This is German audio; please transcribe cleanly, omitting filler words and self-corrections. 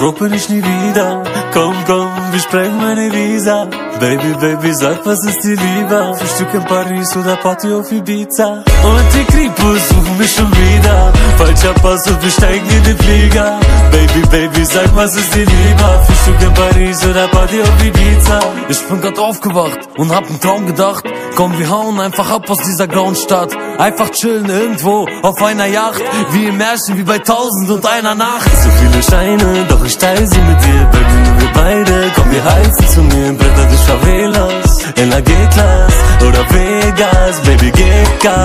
zurück bin ich nie wieder. Komm, komm, wir sprengen meine Visa. Baby, Baby, sag, was ist dir lieber? Frühstück in Paris oder Party auf Ibiza? Und die Kripos suchen mich schon wieder. Falscher Pass und wir steigen in den Flieger. Baby, Baby, sag, was ist dir lieber? Frühstück in Paris oder Party auf Ibiza? Ich bin grad aufgewacht und hab einen Traum gedacht. Komm, wir hauen einfach ab aus dieser grauen Stadt. Einfach chillen irgendwo auf einer Yacht. Wie im Märchen, wie bei 1001 Nacht. So viele Scheine, doch ich teile sie mit dir. Baby, nur wir beide, komm, wir heizen zu mir. Bretter durch Favelas, in La G-Class oder Vegas. Baby, gib Gas.